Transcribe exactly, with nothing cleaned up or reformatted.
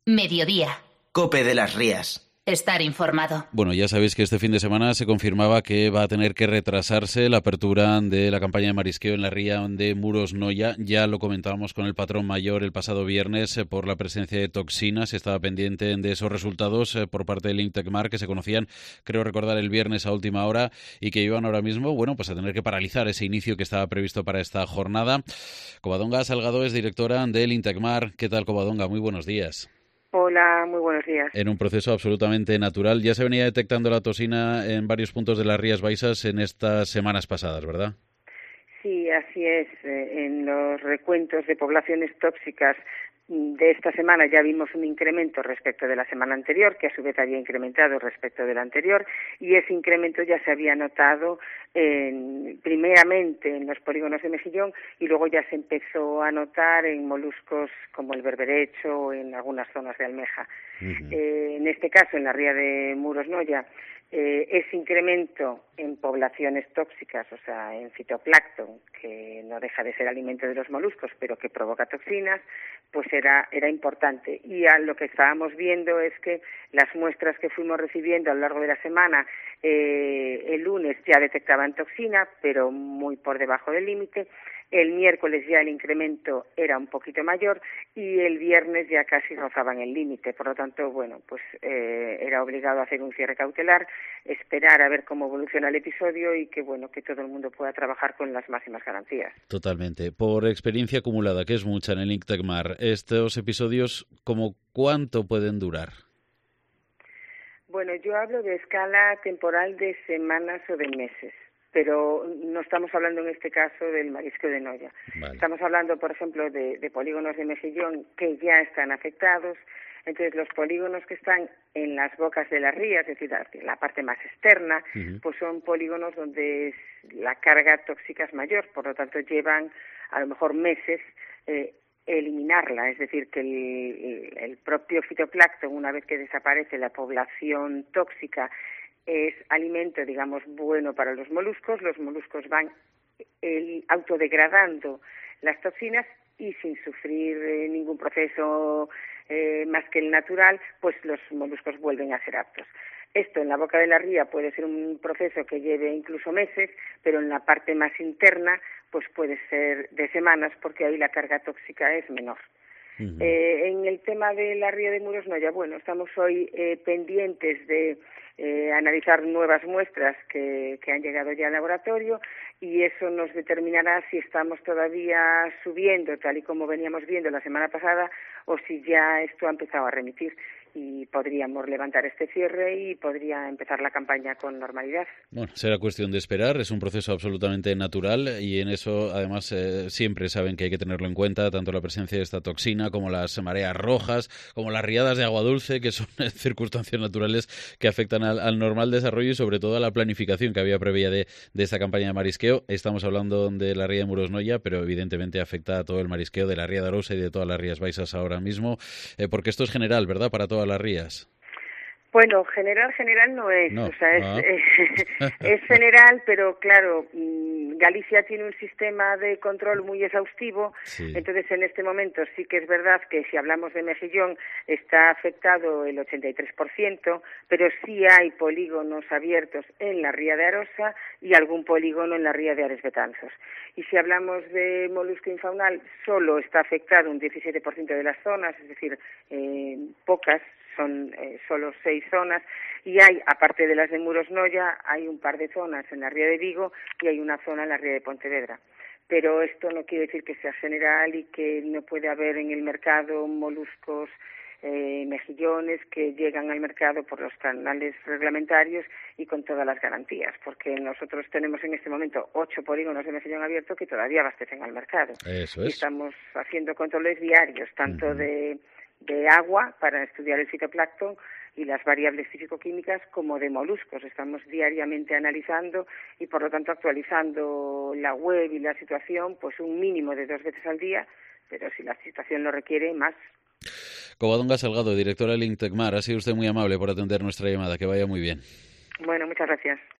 Mediodía. COPE de las Rías. Estar informado. Bueno, ya sabéis que este fin de semana se confirmaba que va a tener que retrasarse la apertura de la campaña de marisqueo en la ría de Muros Noia. Ya lo comentábamos con el patrón mayor el pasado viernes eh, por la presencia de toxinas. Estaba pendiente de esos resultados eh, por parte del INTECMAR que se conocían, creo recordar, el viernes a última hora y que iban ahora mismo, bueno, pues a tener que paralizar ese inicio que estaba previsto para esta jornada. Covadonga Salgado es directora del INTECMAR. ¿Qué tal, Covadonga? Muy buenos días. Hola, muy buenos días. En un proceso absolutamente natural. Ya se venía detectando la toxina en varios puntos de las Rías Baixas en estas semanas pasadas, ¿verdad? Sí, así es. En los recuentos de poblaciones tóxicas de esta semana ya vimos un incremento respecto de la semana anterior, que a su vez había incrementado respecto de la anterior, y ese incremento ya se había notado en, primeramente en los polígonos de mejillón y luego ya se empezó a notar en moluscos como el berberecho o en algunas zonas de almeja. Uh-huh. Eh, en este caso, en la ría de Muros Noia, Eh, ese incremento en poblaciones tóxicas, o sea, en fitoplancton, que no deja de ser alimento de los moluscos, pero que provoca toxinas, pues era, era importante. Y a lo que estábamos viendo es que las muestras que fuimos recibiendo a lo largo de la semana, eh, el lunes ya detectaban toxina, pero muy por debajo del límite. El miércoles ya el incremento era un poquito mayor y el viernes ya casi rozaban el límite. Por lo tanto, bueno, pues eh, era obligado a hacer un cierre cautelar, esperar a ver cómo evoluciona el episodio y que, bueno, que todo el mundo pueda trabajar con las máximas garantías. Totalmente. Por experiencia acumulada, que es mucha en el INTECMAR, estos episodios, ¿cómo cuánto pueden durar? Bueno, yo hablo de escala temporal de semanas o de meses, pero no estamos hablando en este caso del marisqueo de Noia. Vale. Estamos hablando, por ejemplo, de, de polígonos de mejillón que ya están afectados. Entonces, los polígonos que están en las bocas de las rías, es decir, la parte más externa, uh-huh. pues son polígonos donde la carga tóxica es mayor, por lo tanto llevan a lo mejor meses eh, eliminarla, es decir, que el, el propio fitoplancton, una vez que desaparece la población tóxica, es alimento, digamos, bueno para los moluscos. Los moluscos van el, autodegradando las toxinas y sin sufrir eh, ningún proceso eh, más que el natural, pues los moluscos vuelven a ser aptos. Esto en la boca de la ría puede ser un proceso que lleve incluso meses, pero en la parte más interna pues puede ser de semanas porque ahí la carga tóxica es menor. Uh-huh. Eh, en el tema de la ría de Muros Noia, bueno, estamos hoy eh, pendientes de eh, analizar nuevas muestras que, que han llegado ya al laboratorio y eso nos determinará si estamos todavía subiendo, tal y como veníamos viendo la semana pasada, o si ya esto ha empezado a remitir y podríamos levantar este cierre y podría empezar la campaña con normalidad. Bueno, será cuestión de esperar, es un proceso absolutamente natural y en eso además eh, siempre saben que hay que tenerlo en cuenta, tanto la presencia de esta toxina como las mareas rojas, como las riadas de agua dulce, que son circunstancias naturales que afectan al, al normal desarrollo y sobre todo a la planificación que había previa de, de esta campaña de marisqueo. Estamos hablando de la ría de Muros Noia, pero evidentemente afecta a todo el marisqueo de la ría de Arousa y de todas las Rías Baixas ahora mismo, eh, porque esto es general, ¿verdad?, para todas las rías. Bueno, general, general no es, no. o sea, es, ah. es, es general, pero claro, Galicia tiene un sistema de control muy exhaustivo, sí. Entonces en este momento sí que es verdad que si hablamos de mejillón está afectado el ochenta y tres por ciento, pero sí hay polígonos abiertos en la ría de Arousa y algún polígono en la ría de Ares Betanzos. Y si hablamos de molusco infaunal, solo está afectado un diecisiete por ciento de las zonas, es decir, eh, pocas, son eh, solo seis zonas, y hay, aparte de las de Muros Noia, hay un par de zonas en la ría de Vigo y hay una zona en la ría de Pontevedra. Pero esto no quiere decir que sea general y que no puede haber en el mercado moluscos, eh, mejillones que llegan al mercado por los canales reglamentarios y con todas las garantías, porque nosotros tenemos en este momento ocho polígonos de mejillón abierto que todavía abastecen al mercado. Eso es. Y estamos haciendo controles diarios, tanto uh-huh. de de agua para estudiar el fitoplancton y las variables físico-químicas como de moluscos. Estamos diariamente analizando y por lo tanto actualizando la web y la situación pues un mínimo de dos veces al día, pero si la situación lo requiere, más. Covadonga Salgado, directora del INTECMAR, ha sido usted muy amable por atender nuestra llamada. Que vaya muy bien. Bueno, muchas gracias.